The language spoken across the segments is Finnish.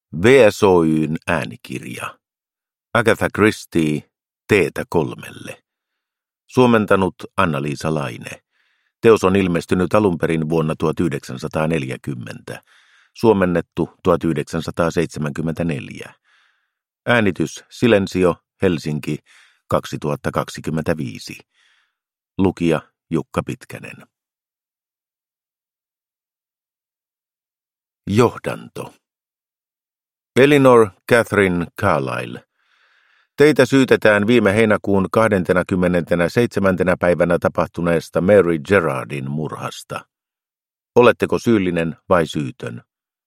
VSOY:n äänikirja. Agatha Christie, Teetä 3:lle. Suomentanut Anna-Liisa Laine. Teos on ilmestynyt alunperin vuonna 1940. Suomennettu 1974. Äänitys Silensio, Helsinki, 2025. Lukija Jukka Pitkänen. Johdanto. Elinor Catherine Carlyle. Teitä syytetään viime heinäkuun 27. päivänä tapahtuneesta Mary Gerardin murhasta. Oletteko syyllinen vai syytön?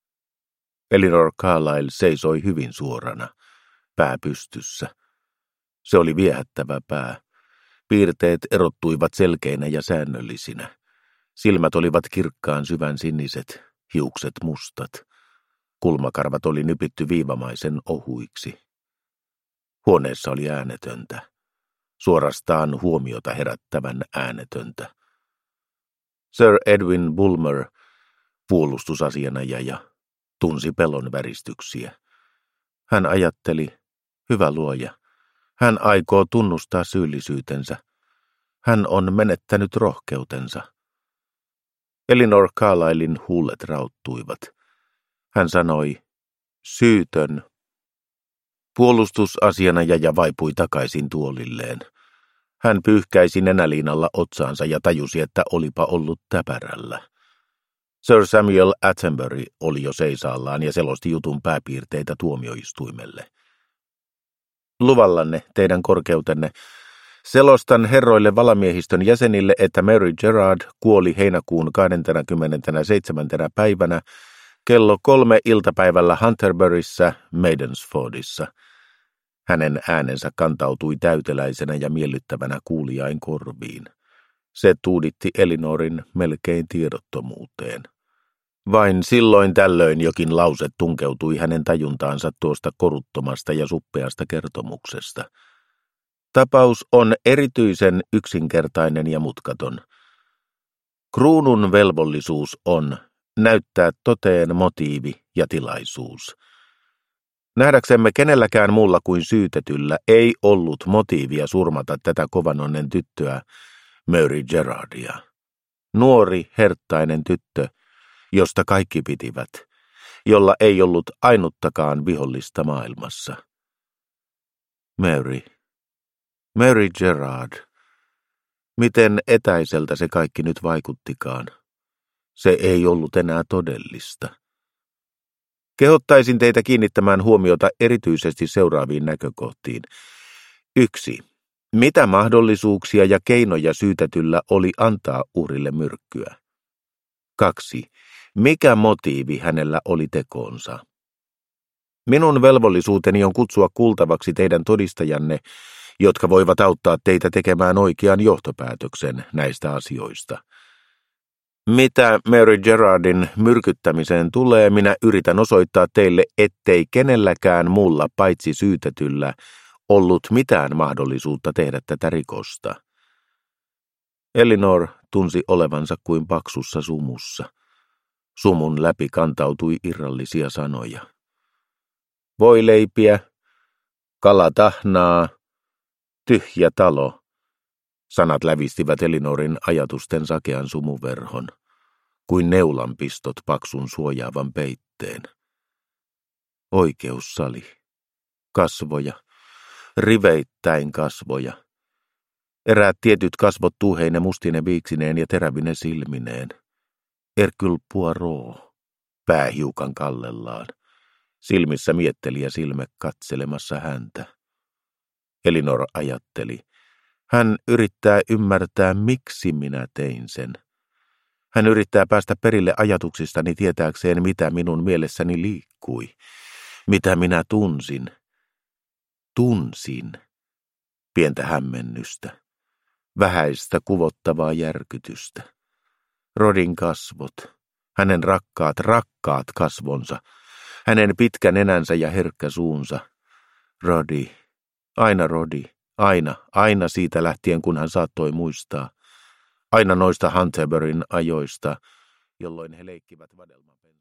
Elinor Carlyle seisoi hyvin suorana, pää pystyssä. Se oli viehättävä pää. Piirteet erottuivat selkeinä ja säännöllisinä. Silmät olivat kirkkaan syvän siniset, hiukset mustat. Kulmakarvat oli nypitty viivamaisen ohuiksi. Huoneessa oli äänetöntä, suorastaan huomiota herättävän äänetöntä. Sir Edwin Bulmer, puolustusasianajaja, tunsi pelon väristyksiä. Hän ajatteli, hyvä luoja, hän aikoo tunnustaa syyllisyytensä. Hän on menettänyt rohkeutensa. Elinor Carlylen huulet rauttuivat. Hän sanoi, syytön. Puolustusasianajaja vaipui takaisin tuolilleen. Hän pyyhkäisi nenäliinalla otsaansa ja tajusi, että olipa ollut täpärällä. Sir Samuel Attenbury oli jo seisaallaan ja selosti jutun pääpiirteitä tuomioistuimelle. Luvallanne, teidän korkeutenne, selostan herroille valamiehistön jäsenille, että Mary Gerard kuoli heinäkuun 27. päivänä kello 3 iltapäivällä Hunterburyssä, Maidensfordissa. Hänen äänensä kantautui täyteläisenä ja miellyttävänä kuulijain korviin. Se tuuditti Elinorin melkein tiedottomuuteen. Vain silloin tällöin jokin lause tunkeutui hänen tajuntaansa tuosta koruttomasta ja suppeasta kertomuksesta. Tapaus on erityisen yksinkertainen ja mutkaton. Kruunun velvollisuus on näyttää toteen motiivi ja tilaisuus. Nähdäksemme kenelläkään muulla kuin syytetyllä ei ollut motiivia surmata tätä kovanonnen tyttöä, Mary Gerardia. Nuori, herttainen tyttö, josta kaikki pitivät, jolla ei ollut ainuttakaan vihollista maailmassa. Mary Gerard. Miten etäiseltä se kaikki nyt vaikuttikaan. Se ei ollut enää todellista. Kehottaisin teitä kiinnittämään huomiota erityisesti seuraaviin näkökohtiin. 1. Mitä mahdollisuuksia ja keinoja syytetyllä oli antaa uhrille myrkkyä? 2. Mikä motiivi hänellä oli tekoonsa? Minun velvollisuuteni on kutsua kuultavaksi teidän todistajanne, jotka voivat auttaa teitä tekemään oikean johtopäätöksen näistä asioista. Mitä Mary Gerardin myrkyttämiseen tulee, minä yritän osoittaa teille, ettei kenelläkään muulla paitsi syytetyllä ollut mitään mahdollisuutta tehdä tätä rikosta. Elinor tunsi olevansa kuin paksussa sumussa. Sumun läpi kantautui irrallisia sanoja. Voileipiä, kalatahnaa, tyhjä talo. Sanat lävistivät Elinorin ajatusten sakean sumuverhon, kuin neulanpistot paksun suojaavan peitteen. Oikeussali. Kasvoja. Riveittäin kasvoja. Eräät tietyt kasvot tuuheine mustine viiksineen ja terävine silmineen. Hercule Poirot. Pää hiukan kallellaan. Silmissä miettelijä silmä katselemassa häntä. Elinor ajatteli. Hän yrittää ymmärtää, miksi minä tein sen. Hän yrittää päästä perille ajatuksistani tietääkseen, mitä minun mielessäni liikkui. Mitä minä tunsin. Tunsin. Pientä hämmennystä. Vähäistä kuvottavaa järkytystä. Rodin kasvot. Hänen rakkaat kasvonsa. Hänen pitkä nenänsä ja herkkä suunsa. Rodi. Aina Rodi. Aina siitä lähtien, kun hän saattoi muistaa. Aina noista Hunterburyn ajoista, jolloin he leikkivät vadelmapensailla.